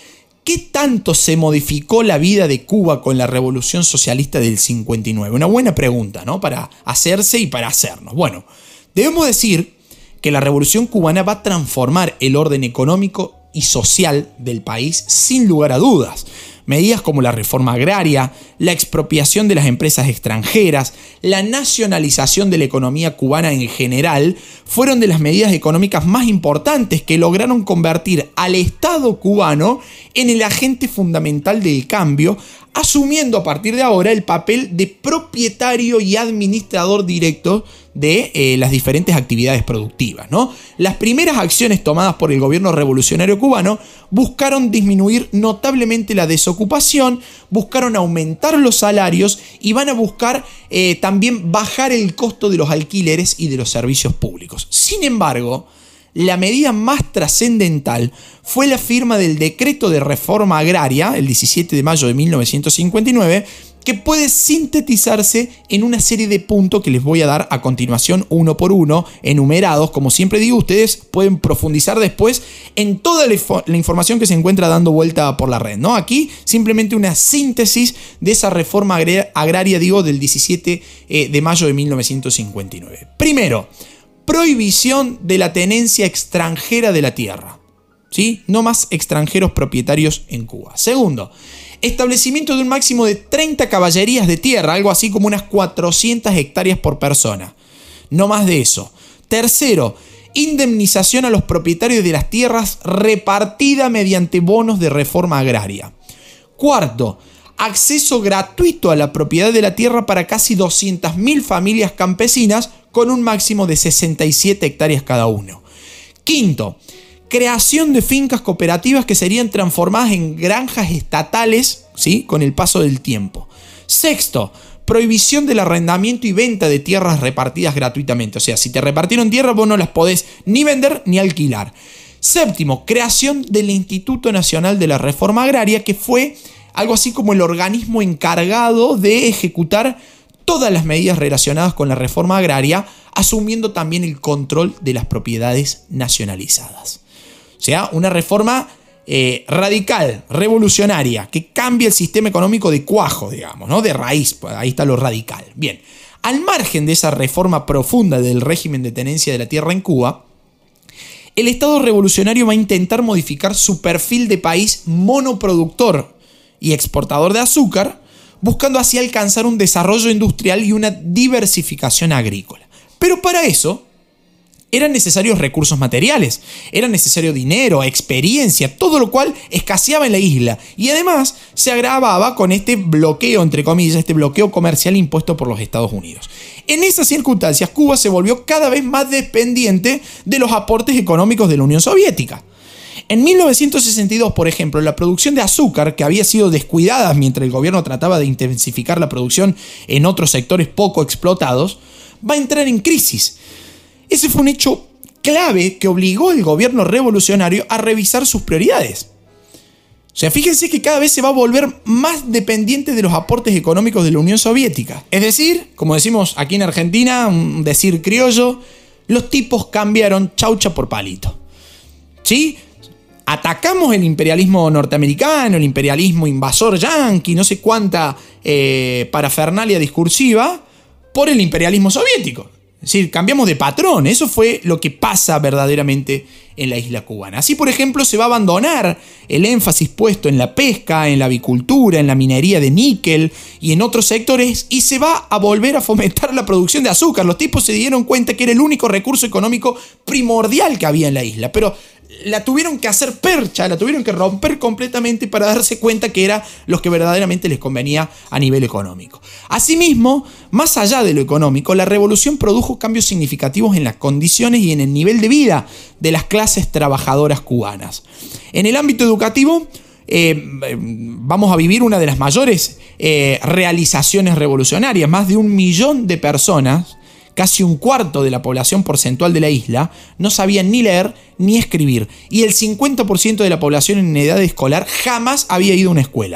¿Qué tanto se modificó la vida de Cuba con la Revolución Socialista del cincuenta y nueve? Una buena pregunta, ¿no? Para hacerse y para hacernos. Bueno, debemos decir que la Revolución Cubana va a transformar el orden económico y social del país sin lugar a dudas. Medidas como la reforma agraria, la expropiación de las empresas extranjeras, la nacionalización de la economía cubana en general, fueron de las medidas económicas más importantes que lograron convertir al Estado cubano en el agente fundamental del cambio, asumiendo a partir de ahora el papel de propietario y administrador directo de eh, las diferentes actividades productivas, ¿no? Las primeras acciones tomadas por el gobierno revolucionario cubano buscaron disminuir notablemente la desocupación, buscaron aumentar los salarios y van a buscar eh, también bajar el costo de los alquileres y de los servicios públicos. Sin embargo, la medida más trascendental fue la firma del decreto de reforma agraria, el diecisiete de mayo de mil novecientos cincuenta y nueve, que puede sintetizarse en una serie de puntos que les voy a dar a continuación uno por uno, enumerados. Como siempre digo, ustedes pueden profundizar después en toda la, la información que se encuentra dando vuelta por la red, ¿no? Aquí simplemente una síntesis de esa reforma agraria, digo, del diecisiete de mayo de mil novecientos cincuenta y nueve. Primero, prohibición de la tenencia extranjera de la tierra, ¿sí? No más extranjeros propietarios en Cuba. Segundo, establecimiento de un máximo de treinta caballerías de tierra, algo así como unas cuatrocientas hectáreas por persona. No más de eso. Tercero, indemnización a los propietarios de las tierras repartida mediante bonos de reforma agraria. Cuarto, acceso gratuito a la propiedad de la tierra para casi doscientas mil familias campesinas con un máximo de sesenta y siete hectáreas cada uno. Quinto, creación de fincas cooperativas que serían transformadas en granjas estatales, ¿sí?, con el paso del tiempo. Sexto, prohibición del arrendamiento y venta de tierras repartidas gratuitamente. O sea, si te repartieron tierras, vos no las podés ni vender ni alquilar. Séptimo, creación del Instituto Nacional de la Reforma Agraria, que fue algo así como el organismo encargado de ejecutar todas las medidas relacionadas con la reforma agraria, asumiendo también el control de las propiedades nacionalizadas. O sea, una reforma eh, radical, revolucionaria, que cambia el sistema económico de cuajo, digamos, ¿no? De raíz. Pues ahí está lo radical. Bien, al margen de esa reforma profunda del régimen de tenencia de la tierra en Cuba, el Estado revolucionario va a intentar modificar su perfil de país monoproductor y exportador de azúcar, buscando así alcanzar un desarrollo industrial y una diversificación agrícola. Pero para eso eran necesarios recursos materiales, era necesario dinero, experiencia, todo lo cual escaseaba en la isla. Y además se agravaba con este bloqueo, entre comillas, este bloqueo comercial impuesto por los Estados Unidos. En esas circunstancias, Cuba se volvió cada vez más dependiente de los aportes económicos de la Unión Soviética. En mil novecientos sesenta y dos, por ejemplo, la producción de azúcar, que había sido descuidada mientras el gobierno trataba de intensificar la producción en otros sectores poco explotados, va a entrar en crisis. Ese fue un hecho clave que obligó al gobierno revolucionario a revisar sus prioridades. O sea, fíjense que cada vez se va a volver más dependiente de los aportes económicos de la Unión Soviética. Es decir, como decimos aquí en Argentina, un decir criollo, los tipos cambiaron chaucha por palito. ¿Sí? Atacamos el imperialismo norteamericano, el imperialismo invasor yanqui, no sé cuánta eh, parafernalia discursiva, por el imperialismo soviético. Es decir, cambiamos de patrón. Eso fue lo que pasa verdaderamente en la isla cubana. Así, por ejemplo, se va a abandonar el énfasis puesto en la pesca, en la avicultura, en la minería de níquel y en otros sectores, y se va a volver a fomentar la producción de azúcar. Los tipos se dieron cuenta que era el único recurso económico primordial que había en la isla, pero la tuvieron que hacer percha, la tuvieron que romper completamente para darse cuenta que era lo que verdaderamente les convenía a nivel económico. Asimismo, más allá de lo económico, la revolución produjo cambios significativos en las condiciones y en el nivel de vida de las clases trabajadoras cubanas. En el ámbito educativo, eh, vamos a vivir una de las mayores eh, realizaciones revolucionarias. Más de un millón de personas, casi un cuarto de la población porcentual de la isla, no sabían ni leer ni escribir. Y el cincuenta por ciento de la población en edad escolar jamás había ido a una escuela.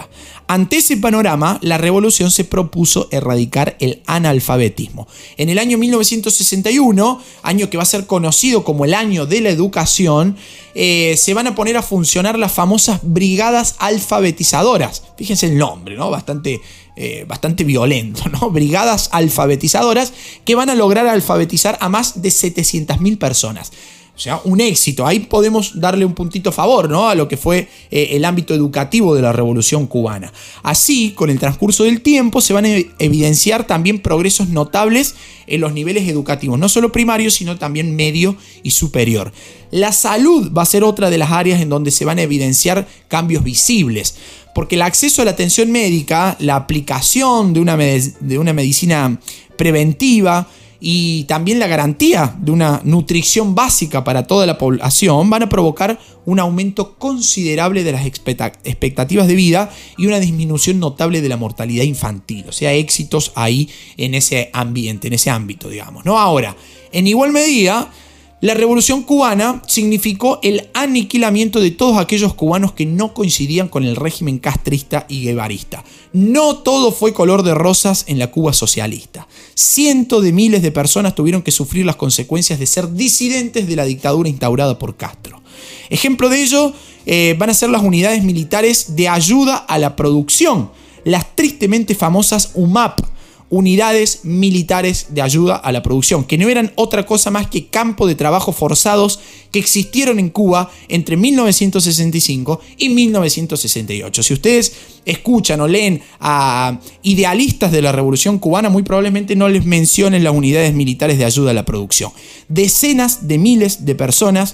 Ante ese panorama, la revolución se propuso erradicar el analfabetismo. En el año mil novecientos sesenta y uno, año que va a ser conocido como el año de la educación, eh, se van a poner a funcionar las famosas brigadas alfabetizadoras. Fíjense el nombre, ¿no? Bastante, eh, bastante violento, ¿no? Brigadas alfabetizadoras que van a lograr alfabetizar a más de setecientas mil personas. O sea, un éxito. Ahí podemos darle un puntito a favor, ¿no?, a lo que fue eh, el ámbito educativo de la Revolución Cubana. Así, con el transcurso del tiempo, se van a evidenciar también progresos notables en los niveles educativos, no solo primarios, sino también medio y superior. La salud va a ser otra de las áreas en donde se van a evidenciar cambios visibles, porque el acceso a la atención médica, la aplicación de una, de una medicina preventiva, y también la garantía de una nutrición básica para toda la población van a provocar un aumento considerable de las expectativas de vida y una disminución notable de la mortalidad infantil. O sea, éxitos ahí en ese ambiente, en ese ámbito, digamos, ¿no? Ahora, en igual medida, la Revolución Cubana significó el aniquilamiento de todos aquellos cubanos que no coincidían con el régimen castrista y guevarista. No todo fue color de rosas en la Cuba socialista. Cientos de miles de personas tuvieron que sufrir las consecuencias de ser disidentes de la dictadura instaurada por Castro. Ejemplo de ello eh, van a ser las unidades militares de ayuda a la producción, las tristemente famosas U M A P, Unidades Militares de Ayuda a la Producción, que no eran otra cosa más que campos de trabajo forzados que existieron en Cuba entre mil novecientos sesenta y cinco y mil novecientos sesenta y ocho. Si ustedes escuchan o leen a idealistas de la Revolución Cubana, muy probablemente no les mencionen las unidades militares de ayuda a la producción. Decenas de miles de personas,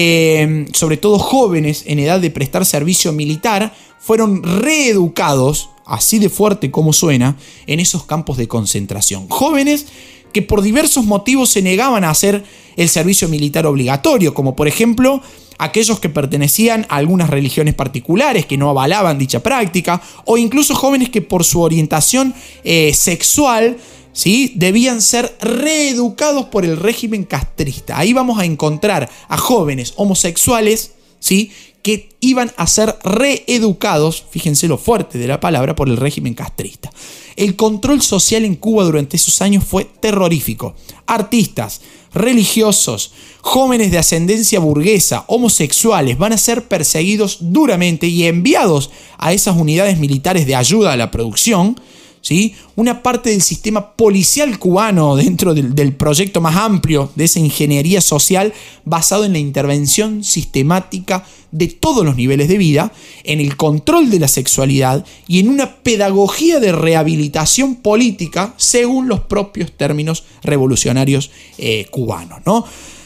eh, sobre todo jóvenes en edad de prestar servicio militar, fueron reeducados, así de fuerte como suena, en esos campos de concentración. Jóvenes que por diversos motivos se negaban a hacer el servicio militar obligatorio, como por ejemplo aquellos que pertenecían a algunas religiones particulares que no avalaban dicha práctica, o incluso jóvenes que por su orientación eh, sexual, ¿sí?, debían ser reeducados por el régimen castrista. Ahí vamos a encontrar a jóvenes homosexuales, ¿sí?, que iban a ser reeducados, fíjense lo fuerte de la palabra, por el régimen castrista. El control social en Cuba durante esos años fue terrorífico. Artistas, religiosos, jóvenes de ascendencia burguesa, homosexuales van a ser perseguidos duramente y enviados a esas unidades militares de ayuda a la producción, ¿sí? Una parte del sistema policial cubano dentro del, del proyecto más amplio de esa ingeniería social basado en la intervención sistemática de todos los niveles de vida, en el control de la sexualidad y en una pedagogía de rehabilitación política según los propios términos revolucionarios eh, cubanos, ¿no?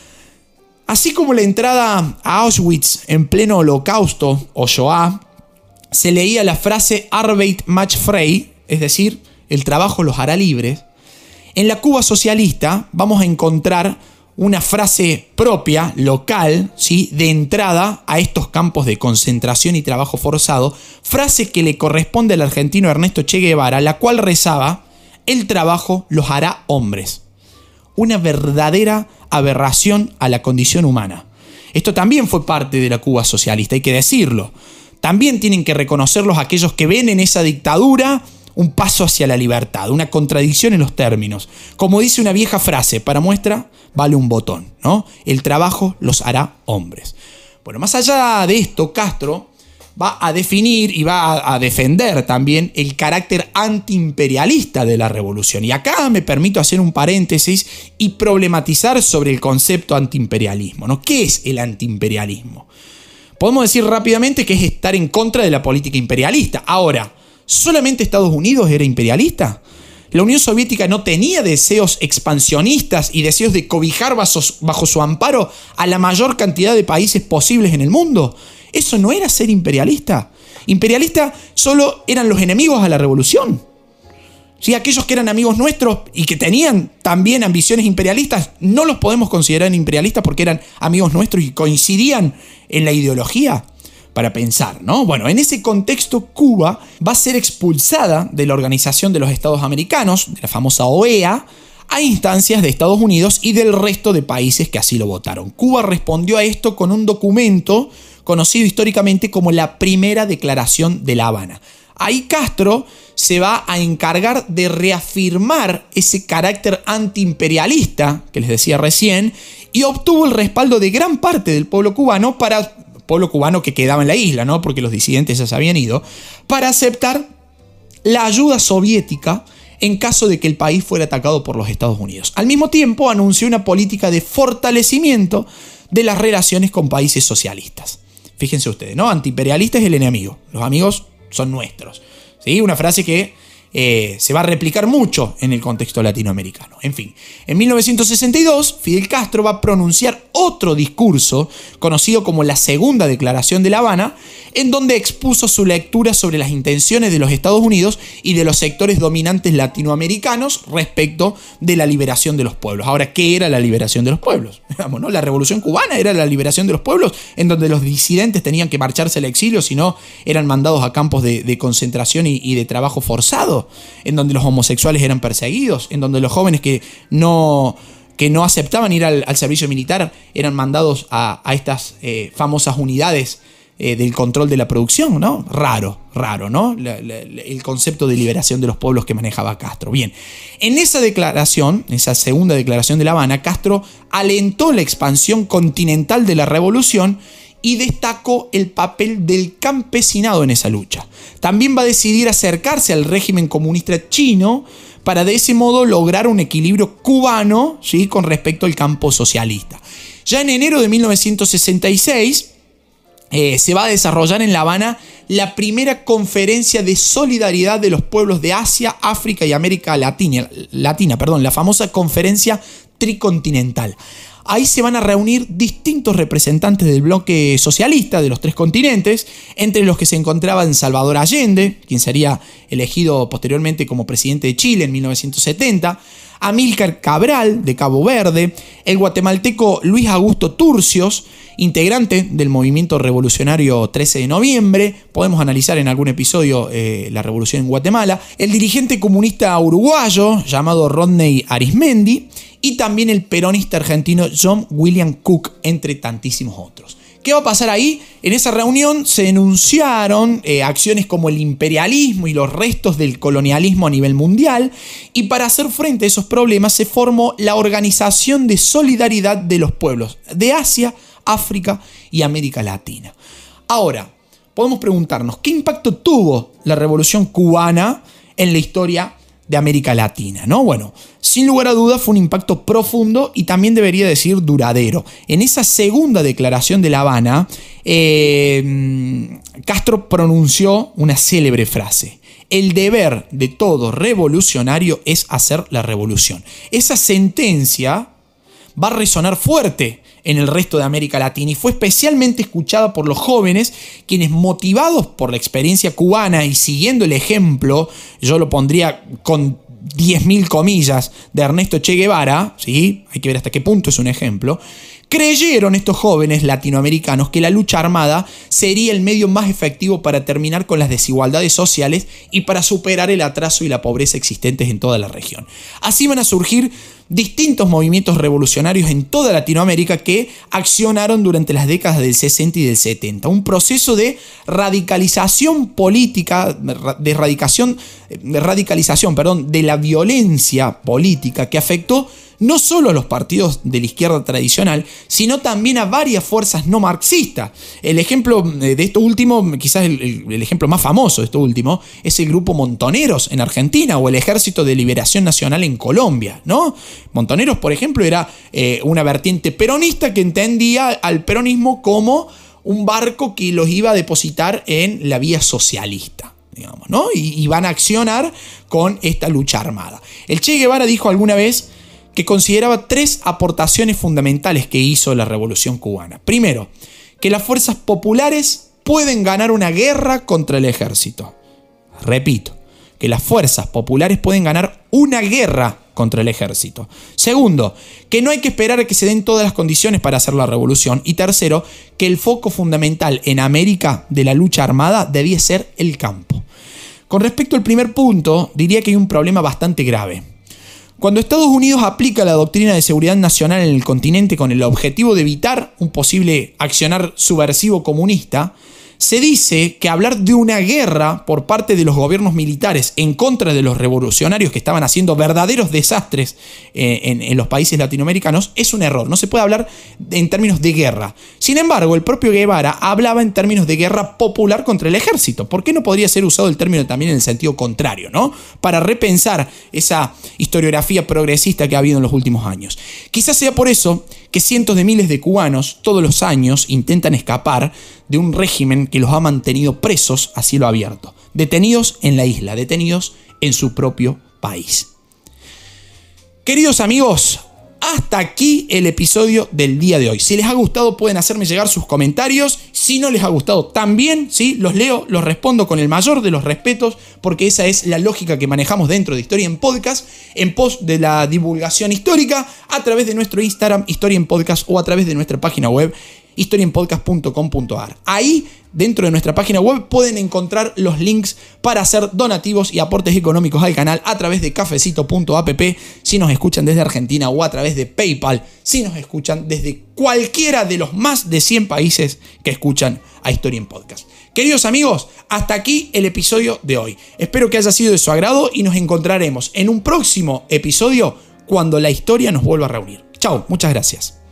Así como la entrada a Auschwitz en pleno holocausto o Shoah, se leía la frase Arbeit macht frei, es decir, el trabajo los hará libres. En la Cuba socialista vamos a encontrar una frase propia, local, ¿sí?, de entrada a estos campos de concentración y trabajo forzado, frase que le corresponde al argentino Ernesto Che Guevara, la cual rezaba: el trabajo los hará hombres. Una verdadera aberración a la condición humana. Esto también fue parte de la Cuba socialista, hay que decirlo. También tienen que reconocerlos aquellos que ven en esa dictadura un paso hacia la libertad, una contradicción en los términos. Como dice una vieja frase, para muestra vale un botón, ¿no? El trabajo los hará hombres. Bueno, más allá de esto, Castro va a definir y va a defender también el carácter antiimperialista de la revolución. Y acá me permito hacer un paréntesis y problematizar sobre el concepto antiimperialismo, ¿no? ¿Qué es el antiimperialismo? Podemos decir rápidamente que es estar en contra de la política imperialista. Ahora, ¿solamente Estados Unidos era imperialista? ¿La Unión Soviética no tenía deseos expansionistas y deseos de cobijar bajo, bajo su amparo a la mayor cantidad de países posibles en el mundo? ¿Eso no era ser imperialista? Imperialista solo eran los enemigos a la revolución. ¿Sí? Aquellos que eran amigos nuestros y que tenían también ambiciones imperialistas, no los podemos considerar imperialistas porque eran amigos nuestros y coincidían en la ideología. Para pensar, ¿no? Bueno, en ese contexto, Cuba va a ser expulsada de la Organización de los Estados Americanos, de la famosa O E A, a instancias de Estados Unidos y del resto de países que así lo votaron. Cuba respondió a esto con un documento conocido históricamente como la Primera Declaración de La Habana. Ahí Castro se va a encargar de reafirmar ese carácter antiimperialista que les decía recién y obtuvo el respaldo de gran parte del pueblo cubano, para pueblo cubano que quedaba en la isla, ¿no? Porque los disidentes ya se habían ido, para aceptar la ayuda soviética en caso de que el país fuera atacado por los Estados Unidos. Al mismo tiempo, anunció una política de fortalecimiento de las relaciones con países socialistas. Fíjense ustedes, ¿no? Antiimperialista es el enemigo, los amigos son nuestros. ¿Sí? Una frase que eh, se va a replicar mucho en el contexto latinoamericano. En fin, en mil novecientos sesenta y dos, Fidel Castro va a pronunciar otro discurso conocido como la Segunda Declaración de La Habana, en donde expuso su lectura sobre las intenciones de los Estados Unidos y de los sectores dominantes latinoamericanos respecto de la liberación de los pueblos. Ahora, ¿qué era la liberación de los pueblos? Digamos, ¿no? La Revolución Cubana era la liberación de los pueblos, en donde los disidentes tenían que marcharse al exilio, si no eran mandados a campos de, de concentración y, y de trabajo forzado, en donde los homosexuales eran perseguidos, en donde los jóvenes que no... que no aceptaban ir al, al servicio militar eran mandados a, a estas eh, famosas unidades eh, del control de la producción, ¿no? Raro, raro, ¿no? La, la, el concepto de liberación de los pueblos que manejaba Castro. Bien, en esa declaración, esa segunda declaración de La Habana, Castro alentó la expansión continental de la revolución y destacó el papel del campesinado en esa lucha. También va a decidir acercarse al régimen comunista chino para de ese modo lograr un equilibrio cubano, ¿sí?, con respecto al campo socialista. Ya en enero de mil novecientos sesenta y seis eh, se va a desarrollar en La Habana la primera conferencia de solidaridad de los pueblos de Asia, África y América Latina, Latina, perdón, la famosa conferencia tricontinental. Ahí se van a reunir distintos representantes del bloque socialista de los tres continentes, entre los que se encontraban Salvador Allende, quien sería elegido posteriormente como presidente de Chile en mil novecientos setenta, Amílcar Cabral, de Cabo Verde, el guatemalteco Luis Augusto Turcios, integrante del movimiento revolucionario trece de noviembre, podemos analizar en algún episodio eh, la revolución en Guatemala, el dirigente comunista uruguayo llamado Rodney Arismendi, y también el peronista argentino John William Cook, entre tantísimos otros. ¿Qué va a pasar ahí? En esa reunión se enunciaron eh, acciones como el imperialismo y los restos del colonialismo a nivel mundial, y para hacer frente a esos problemas se formó la Organización de Solidaridad de los Pueblos de Asia, África y América Latina. Ahora, podemos preguntarnos, ¿qué impacto tuvo la Revolución Cubana en la historia de América Latina, ¿no? Bueno, sin lugar a dudas fue un impacto profundo y también debería decir duradero. En esa segunda declaración de La Habana, eh, Castro pronunció una célebre frase: el deber de todo revolucionario es hacer la revolución. Esa sentencia va a resonar fuerte en el resto de América Latina y fue especialmente escuchada por los jóvenes, quienes, motivados por la experiencia cubana y siguiendo el ejemplo, yo lo pondría con diez mil comillas, de Ernesto Che Guevara, ¿sí? Hay que ver hasta qué punto es un ejemplo, creyeron estos jóvenes latinoamericanos que la lucha armada sería el medio más efectivo para terminar con las desigualdades sociales y para superar el atraso y la pobreza existentes en toda la región. Así van a surgir distintos movimientos revolucionarios en toda Latinoamérica que accionaron durante las décadas del sesenta y del setenta. Un proceso de radicalización política, de, radicación, de radicalización, perdón, de la violencia política que afectó no solo a los partidos de la izquierda tradicional, sino también a varias fuerzas no marxistas. El ejemplo de esto último, quizás el, el, el ejemplo más famoso de esto último, es el grupo Montoneros en Argentina o el Ejército de Liberación Nacional en Colombia, ¿no? Montoneros, por ejemplo, era eh, una vertiente peronista que entendía al peronismo como un barco que los iba a depositar en la vía socialista, digamos, ¿no? Y, y van a accionar con esta lucha armada. El Che Guevara dijo alguna vez que consideraba tres aportaciones fundamentales que hizo la Revolución Cubana. Primero, que las fuerzas populares pueden ganar una guerra contra el ejército. Repito, que las fuerzas populares pueden ganar una guerra contra el ejército. Segundo, que no hay que esperar a que se den todas las condiciones para hacer la revolución. Y tercero, que el foco fundamental en América de la lucha armada debía ser el campo. Con respecto al primer punto, diría que hay un problema bastante grave. Cuando Estados Unidos aplica la doctrina de seguridad nacional en el continente con el objetivo de evitar un posible accionar subversivo comunista, Se dice que hablar de una guerra por parte de los gobiernos militares en contra de los revolucionarios que estaban haciendo verdaderos desastres eh, en, en los países latinoamericanos es un error. No se puede hablar en términos de guerra. Sin embargo, el propio Guevara hablaba en términos de guerra popular contra el ejército. ¿Por qué no podría ser usado el término también en el sentido contrario, ¿no? Para repensar esa historiografía progresista que ha habido en los últimos años. Quizás sea por eso que cientos de miles de cubanos todos los años intentan escapar de un régimen que los ha mantenido presos a cielo abierto, detenidos en la isla, detenidos en su propio país. Queridos amigos, hasta aquí el episodio del día de hoy. Si les ha gustado pueden hacerme llegar sus comentarios. Si no les ha gustado también, ¿sí? Los leo, los respondo con el mayor de los respetos, porque esa es la lógica que manejamos dentro de Historia en Podcast, en pos de la divulgación histórica, a través de nuestro Instagram, Historia en Podcast, o a través de nuestra página web, historia en podcast punto com punto a r. Ahí, dentro de nuestra página web, pueden encontrar los links para hacer donativos y aportes económicos al canal a través de cafecito punto app si nos escuchan desde Argentina, o a través de PayPal si nos escuchan desde cualquiera de los más de cien países que escuchan a Historia en Podcast. Queridos amigos, hasta aquí el episodio de hoy. Espero que haya sido de su agrado y nos encontraremos en un próximo episodio cuando la historia nos vuelva a reunir. Chao, muchas gracias.